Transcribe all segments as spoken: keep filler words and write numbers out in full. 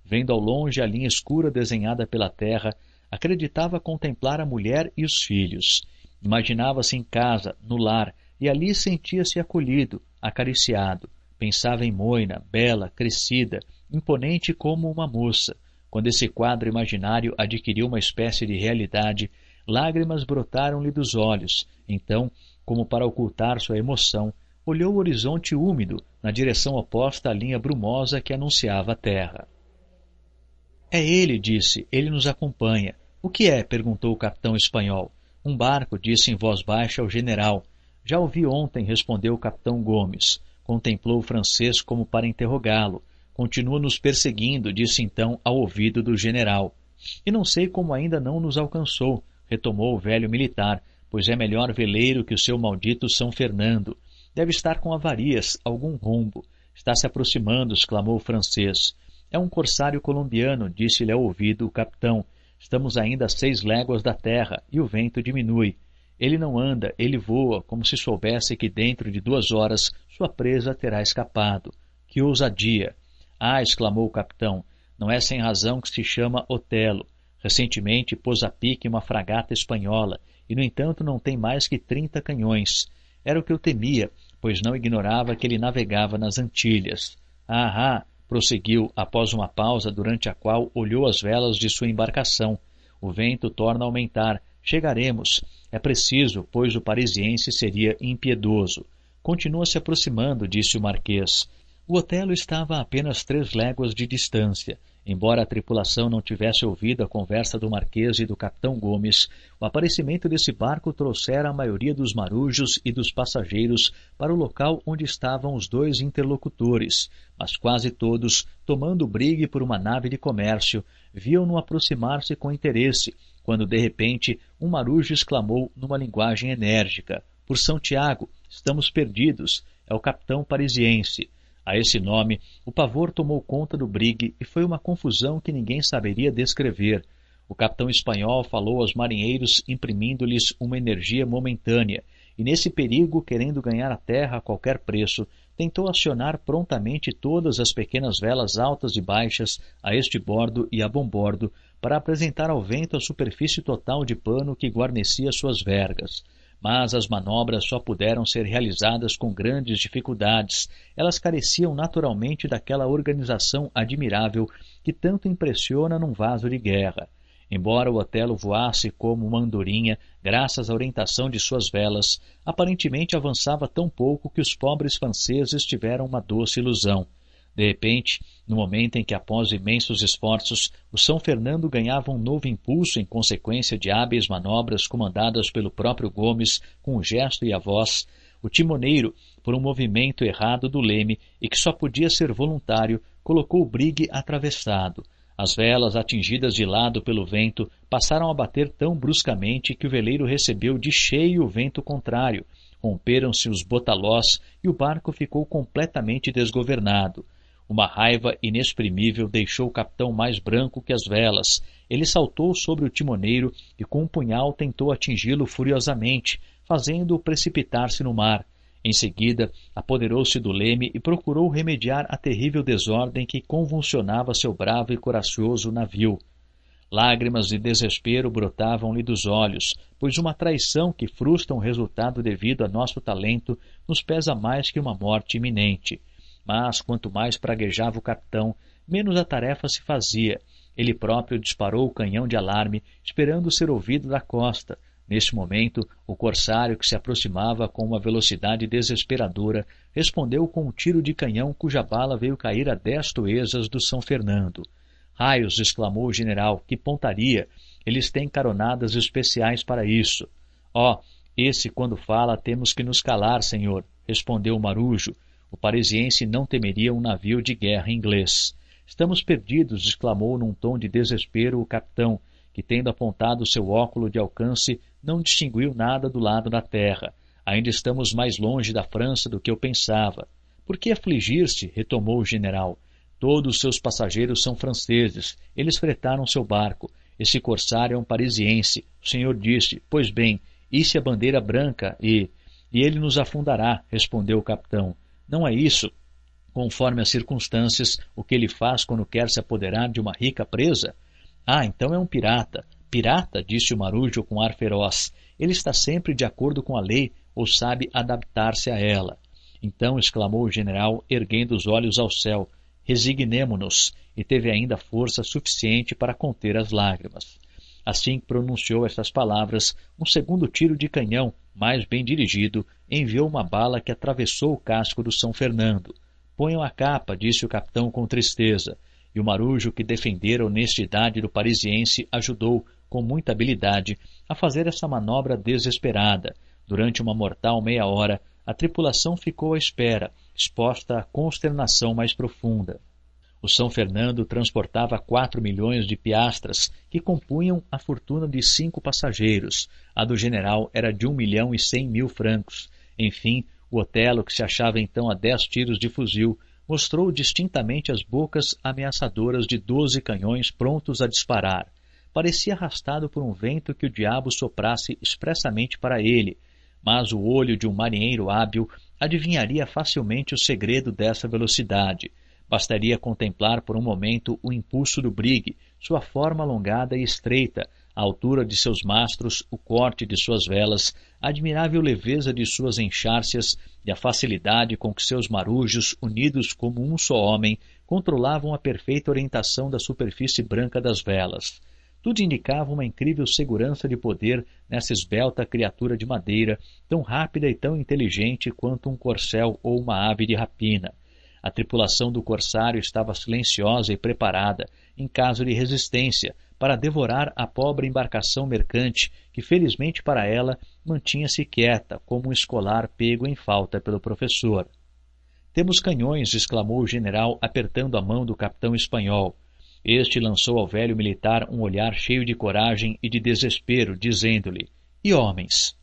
Vendo ao longe a linha escura desenhada pela terra, acreditava contemplar a mulher e os filhos. Imaginava-se em casa, no lar, e ali sentia-se acolhido, acariciado. Pensava em Moina, bela, crescida, imponente como uma moça. Quando esse quadro imaginário adquiriu uma espécie de realidade, lágrimas brotaram-lhe dos olhos. Então, como para ocultar sua emoção, olhou o horizonte úmido, na direção oposta à linha brumosa que anunciava a terra. É ele, disse, ele nos acompanha. O que é? Perguntou o capitão espanhol. Um barco, disse em voz baixa o general. Já o vi ontem, respondeu o capitão Gomes. Contemplou o francês como para interrogá-lo. Continua nos perseguindo, disse então ao ouvido do general. E não sei como ainda não nos alcançou, retomou o velho militar, pois é melhor veleiro que o seu maldito São Fernando. Deve estar com avarias, algum rombo. Está se aproximando, exclamou o francês. É um corsário colombiano, disse-lhe ao ouvido o capitão. Estamos ainda a seis léguas da terra, e o vento diminui. Ele não anda, ele voa, como se soubesse que dentro de duas horas sua presa terá escapado. Que ousadia! Ah, exclamou o capitão, não é sem razão que se chama Otelo. Recentemente pôs a pique uma fragata espanhola, e no entanto não tem mais que trinta canhões. Era o que eu temia, pois não ignorava que ele navegava nas Antilhas. Ah, ah, prosseguiu, após uma pausa durante a qual olhou as velas de sua embarcação. O vento torna a aumentar. Chegaremos. É preciso, pois o parisiense seria impiedoso. Continua se aproximando, disse o marquês. O Otelo estava a apenas três léguas de distância. Embora a tripulação não tivesse ouvido a conversa do marquês e do capitão Gomes, o aparecimento desse barco trouxera a maioria dos marujos e dos passageiros para o local onde estavam os dois interlocutores, mas quase todos, tomando o brigue por uma nave de comércio, viam-no aproximar-se com interesse, quando de repente um marujo exclamou numa linguagem enérgica: Por São Tiago, estamos perdidos, é o capitão parisiense. A esse nome, o pavor tomou conta do brigue e foi uma confusão que ninguém saberia descrever. O capitão espanhol falou aos marinheiros imprimindo-lhes uma energia momentânea, e nesse perigo, querendo ganhar a terra a qualquer preço, tentou acionar prontamente todas as pequenas velas altas e baixas a este bordo e a bombordo para apresentar ao vento a superfície total de pano que guarnecia suas vergas. Mas as manobras só puderam ser realizadas com grandes dificuldades. Elas careciam naturalmente daquela organização admirável que tanto impressiona num vaso de guerra. Embora o Otelo voasse como uma andorinha, graças à orientação de suas velas, aparentemente avançava tão pouco que os pobres franceses tiveram uma doce ilusão. De repente, no momento em que, após imensos esforços, o São Fernando ganhava um novo impulso em consequência de hábeis manobras comandadas pelo próprio Gomes com o gesto e a voz, o timoneiro, por um movimento errado do leme e que só podia ser voluntário, colocou o brigue atravessado. As velas, atingidas de lado pelo vento, passaram a bater tão bruscamente que o veleiro recebeu de cheio o vento contrário. Romperam-se os botalós e o barco ficou completamente desgovernado. Uma raiva inexprimível deixou o capitão mais branco que as velas. Ele saltou sobre o timoneiro e com um punhal tentou atingi-lo furiosamente, fazendo-o precipitar-se no mar. Em seguida, apoderou-se do leme e procurou remediar a terrível desordem que convulsionava seu bravo e corajoso navio. Lágrimas de desespero brotavam-lhe dos olhos, pois uma traição que frustra um resultado devido a nosso talento nos pesa mais que uma morte iminente. Mas, quanto mais praguejava o capitão, menos a tarefa se fazia. Ele próprio disparou o canhão de alarme, esperando ser ouvido da costa. Neste momento, o corsário, que se aproximava com uma velocidade desesperadora, respondeu com um tiro de canhão cuja bala veio cair a dez toesas do São Fernando. «Raios!» exclamou o general. «Que pontaria! Eles têm caronadas especiais para isso!» «Ó, esse, quando fala, temos que nos calar, senhor!» respondeu o marujo. O parisiense não temeria um navio de guerra inglês. «Estamos perdidos!» exclamou num tom de desespero o capitão, que, tendo apontado seu óculo de alcance, não distinguiu nada do lado da terra. «Ainda estamos mais longe da França do que eu pensava.» «Por que afligir-se?» retomou o general. «Todos os seus passageiros são franceses. Eles fretaram seu barco. Esse corsário é um parisiense. O senhor disse, pois bem, isse a bandeira branca e... e ele nos afundará», respondeu o capitão. «Não é isso. conforme as circunstâncias, o que ele faz quando quer se apoderar de uma rica presa? Ah, então é um pirata. Pirata, disse o marujo com ar feroz. Ele está sempre de acordo com a lei ou sabe adaptar-se a ela. Então exclamou o general, erguendo os olhos ao céu, resignemo-nos, e teve ainda força suficiente para conter as lágrimas. Assim que pronunciou estas palavras, um segundo tiro de canhão, mais bem dirigido, enviou uma bala que atravessou o casco do São Fernando. Ponham a capa, disse o capitão com tristeza, e o marujo que defendera a honestidade do parisiense ajudou, com muita habilidade, a fazer essa manobra desesperada. Durante uma mortal meia hora, a tripulação ficou à espera, exposta à consternação mais profunda. O São Fernando transportava quatro milhões de piastras, que compunham a fortuna de cinco passageiros. A do general era de um milhão e cem mil francos. Enfim, o Otelo, que se achava então a dez tiros de fuzil, mostrou distintamente as bocas ameaçadoras de doze canhões prontos a disparar. Parecia arrastado por um vento que o diabo soprasse expressamente para ele, mas o olho de um marinheiro hábil adivinharia facilmente o segredo dessa velocidade. Bastaria contemplar por um momento o impulso do brigue, sua forma alongada e estreita, a altura de seus mastros, o corte de suas velas, a admirável leveza de suas enxárcias e a facilidade com que seus marujos, unidos como um só homem, controlavam a perfeita orientação da superfície branca das velas. Tudo indicava uma incrível segurança de poder nessa esbelta criatura de madeira, tão rápida e tão inteligente quanto um corcel ou uma ave de rapina. A tripulação do corsário estava silenciosa e preparada, em caso de resistência, para devorar a pobre embarcação mercante, que felizmente para ela mantinha-se quieta, como um escolar pego em falta pelo professor. «Temos canhões», exclamou o general, apertando a mão do capitão espanhol. Este lançou ao velho militar um olhar cheio de coragem e de desespero, dizendo-lhe: «E homens?»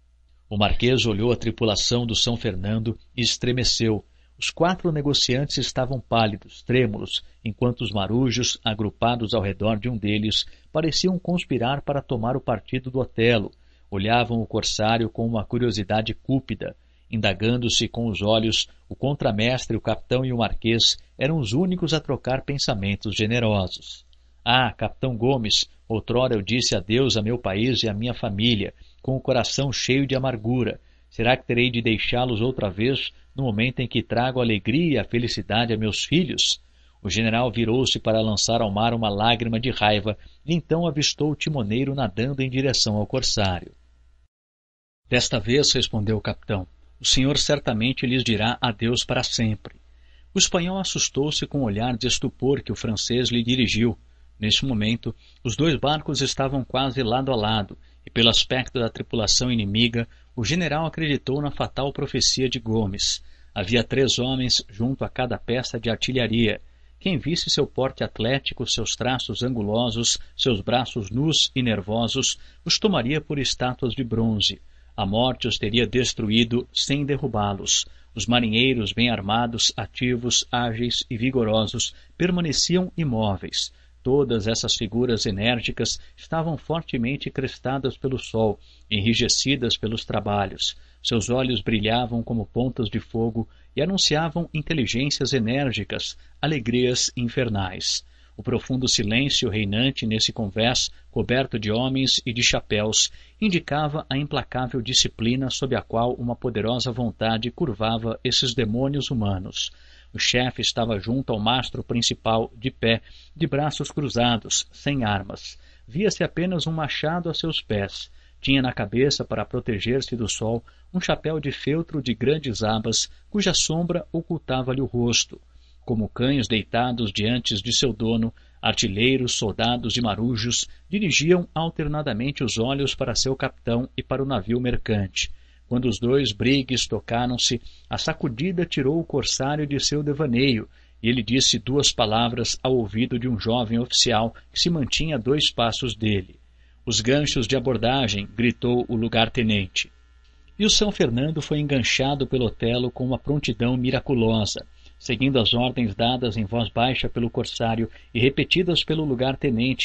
O marquês olhou a tripulação do São Fernando e estremeceu. Os quatro negociantes estavam pálidos, trêmulos, enquanto os marujos, agrupados ao redor de um deles, pareciam conspirar para tomar o partido do Otelo. Olhavam o corsário com uma curiosidade cúpida. Indagando-se com os olhos, o contramestre, o capitão e o marquês eram os únicos a trocar pensamentos generosos. «Ah, capitão Gomes, outrora eu disse adeus a meu país e a minha família, com o coração cheio de amargura. Será que terei de deixá-los outra vez no momento em que trago a alegria e a felicidade a meus filhos?» O general virou-se para lançar ao mar uma lágrima de raiva e então avistou o timoneiro nadando em direção ao corsário. «Desta vez», respondeu o capitão, «o senhor certamente lhes dirá adeus para sempre». O espanhol assustou-se com o olhar de estupor que o francês lhe dirigiu. Neste momento, os dois barcos estavam quase lado a lado, e pelo aspecto da tripulação inimiga, o general acreditou na fatal profecia de Gomes. Havia três homens junto a cada peça de artilharia. Quem visse seu porte atlético, seus traços angulosos, seus braços nus e nervosos, os tomaria por estátuas de bronze. A morte os teria destruído sem derrubá-los. Os marinheiros, bem armados, ativos, ágeis e vigorosos, permaneciam imóveis. Todas essas figuras enérgicas estavam fortemente crestadas pelo sol, enrijecidas pelos trabalhos. Seus olhos brilhavam como pontas de fogo e anunciavam inteligências enérgicas, alegrias infernais. O profundo silêncio reinante nesse convés, coberto de homens e de chapéus, indicava a implacável disciplina sob a qual uma poderosa vontade curvava esses demônios humanos. O chefe estava junto ao mastro principal, de pé, de braços cruzados, sem armas. Via-se apenas um machado a seus pés. Tinha na cabeça, para proteger-se do sol, um chapéu de feltro de grandes abas, cuja sombra ocultava-lhe o rosto. Como cães deitados diante de seu dono, artilheiros, soldados e marujos dirigiam alternadamente os olhos para seu capitão e para o navio mercante. Quando os dois brigues tocaram-se, a sacudida tirou o corsário de seu devaneio, e ele disse duas palavras ao ouvido de um jovem oficial que se mantinha a dois passos dele. «Os ganchos de abordagem», gritou o lugar-tenente. E o São Fernando foi enganchado pelo Otelo com uma prontidão miraculosa. Seguindo as ordens dadas em voz baixa pelo corsário e repetidas pelo lugar-tenente,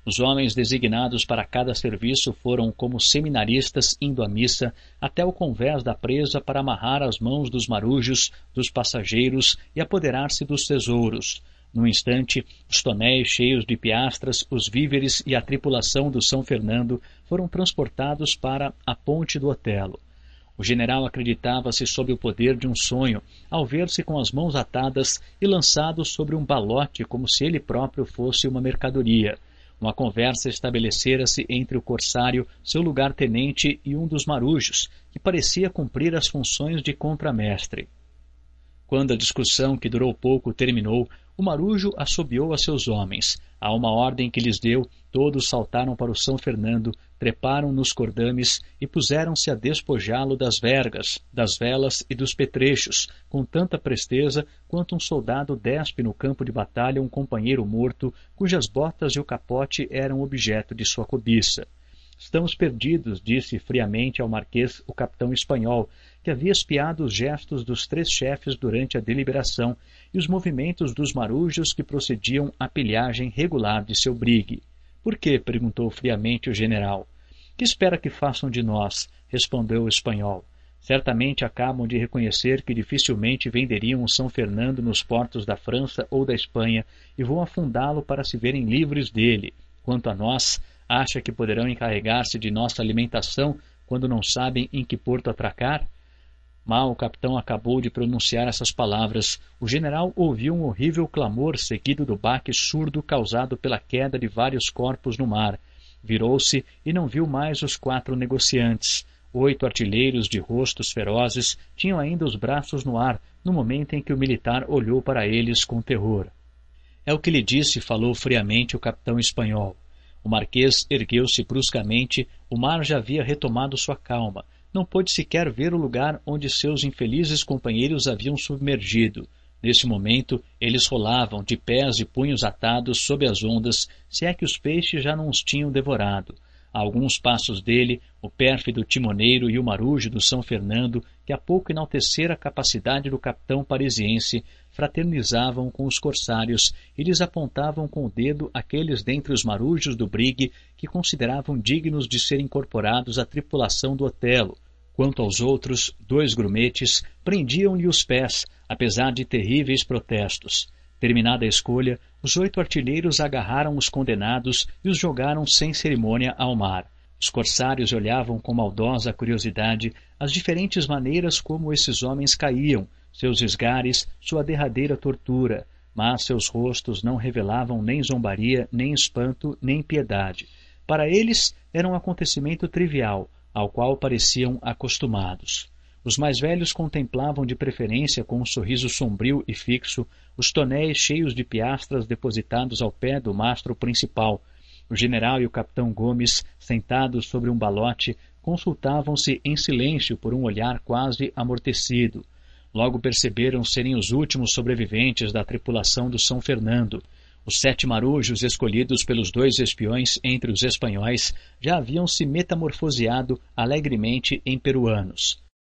Os homens designados para cada serviço foram como seminaristas indo à missa até o convés da presa para amarrar as mãos dos marujos, dos passageiros e apoderar-se dos tesouros. Num instante, os tonéis cheios de piastras, os víveres e a tripulação do São Fernando foram transportados para a ponte do Otelo. O general acreditava-se sob o poder de um sonho, ao ver-se com as mãos atadas e lançado sobre um balote como se ele próprio fosse uma mercadoria. Uma conversa estabelecera-se entre o corsário, seu lugar-tenente e um dos marujos, que parecia cumprir as funções de contramestre. Quando a discussão, que durou pouco, terminou, o marujo assobiou a seus homens. A uma ordem que lhes deu, todos saltaram para o São Fernando, treparam nos cordames e puseram-se a despojá-lo das vergas, das velas e dos petrechos, com tanta presteza quanto um soldado despe no campo de batalha um companheiro morto, cujas botas e o capote eram objeto de sua cobiça. «Estamos perdidos», disse friamente ao marquês o capitão espanhol, que havia espiado os gestos dos três chefes durante a deliberação e os movimentos dos marujos que procediam à pilhagem regular de seu brigue. «Por quê?» perguntou friamente o general. «Que espera que façam de nós?» respondeu o espanhol. «Certamente acabam de reconhecer que dificilmente venderiam o São Fernando nos portos da França ou da Espanha e vão afundá-lo para se verem livres dele. Quanto a nós, acha que poderão encarregar-se de nossa alimentação quando não sabem em que porto atracar?» Mal o capitão acabou de pronunciar essas palavras, o general ouviu um horrível clamor seguido do baque surdo causado pela queda de vários corpos no mar. Virou-se e não viu mais os quatro negociantes. Oito artilheiros de rostos ferozes tinham ainda os braços no ar, no momento em que o militar olhou para eles com terror. «É o que lhe disse», falou friamente o capitão espanhol. O marquês ergueu-se bruscamente, o mar já havia retomado sua calma. Não pôde sequer ver o lugar onde seus infelizes companheiros haviam submergido. Nesse momento, eles rolavam, de pés e punhos atados, sob as ondas, se é que os peixes já não os tinham devorado. A alguns passos dele, o pérfido timoneiro e o marujo do São Fernando, que há pouco enaltecera a capacidade do capitão parisiense, fraternizavam com os corsários e lhes apontavam com o dedo aqueles dentre os marujos do brigue que consideravam dignos de serem incorporados à tripulação do Otelo. Quanto aos outros, dois grumetes prendiam-lhe os pés, apesar de terríveis protestos. Terminada a escolha, os oito artilheiros agarraram os condenados e os jogaram sem cerimônia ao mar. Os corsários olhavam com maldosa curiosidade as diferentes maneiras como esses homens caíam, seus esgares, sua derradeira tortura, mas seus rostos não revelavam nem zombaria, nem espanto, nem piedade. Para eles era um acontecimento trivial, ao qual pareciam acostumados. Os mais velhos contemplavam de preferência com um sorriso sombrio e fixo os tonéis cheios de piastras depositados ao pé do mastro principal. O general e o capitão Gomes, sentados sobre um balote, consultavam-se em silêncio por um olhar quase amortecido. Logo perceberam serem os últimos sobreviventes da tripulação do São Fernando. Os sete marujos escolhidos pelos dois espiões entre os espanhóis já haviam se metamorfoseado alegremente em peruanos.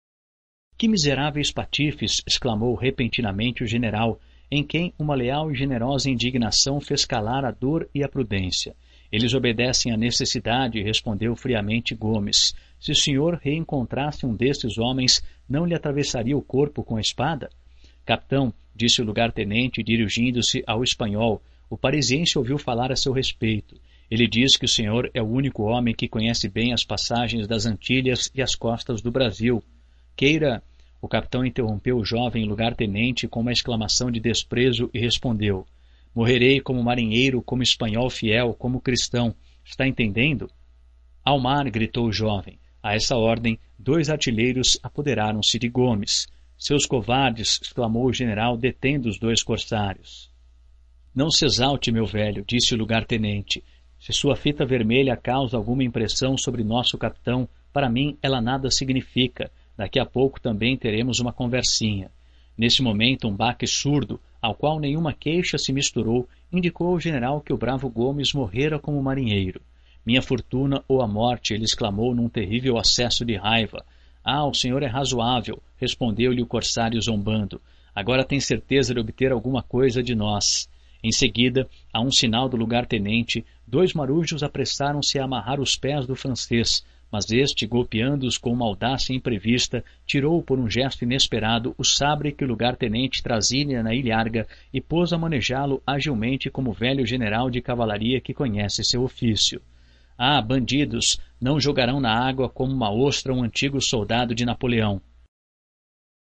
«Que miseráveis patifes!» exclamou repentinamente o general, em quem uma leal e generosa indignação fez calar a dor e a prudência. «Eles obedecem à necessidade», respondeu friamente Gomes. «Se o senhor reencontrasse um desses homens, não lhe atravessaria o corpo com a espada?» «Capitão», disse o lugar-tenente, dirigindo-se ao espanhol, «o parisiense ouviu falar a seu respeito. Ele diz que o senhor é o único homem que conhece bem as passagens das Antilhas e as costas do Brasil. Queira...» O capitão interrompeu o jovem lugar-tenente com uma exclamação de desprezo e respondeu: «Morrerei como marinheiro, como espanhol fiel, como cristão. Está entendendo?» «Ao mar!» gritou o jovem. A essa ordem, dois artilheiros apoderaram-se de Gomes. «Seus covardes!» exclamou o general, detendo os dois corsários. «Não se exalte, meu velho», disse o lugar-tenente. «Se sua fita vermelha causa alguma impressão sobre nosso capitão, para mim ela nada significa. Daqui a pouco também teremos uma conversinha». Nesse momento, um baque surdo, ao qual nenhuma queixa se misturou, indicou ao general que o bravo Gomes morrera como marinheiro. «Minha fortuna ou a morte!» ele exclamou num terrível acesso de raiva. «Ah, o senhor é razoável», respondeu-lhe o corsário zombando. «Agora tem certeza de obter alguma coisa de nós». Em seguida, a um sinal do lugar-tenente, dois marujos apressaram-se a amarrar os pés do francês, mas este, golpeando-os com uma audácia imprevista, tirou por um gesto inesperado o sabre que o lugar-tenente trazia na ilharga e pôs a manejá-lo agilmente como velho general de cavalaria que conhece seu ofício. Ah, bandidos, não jogarão na água como uma ostra um antigo soldado de Napoleão.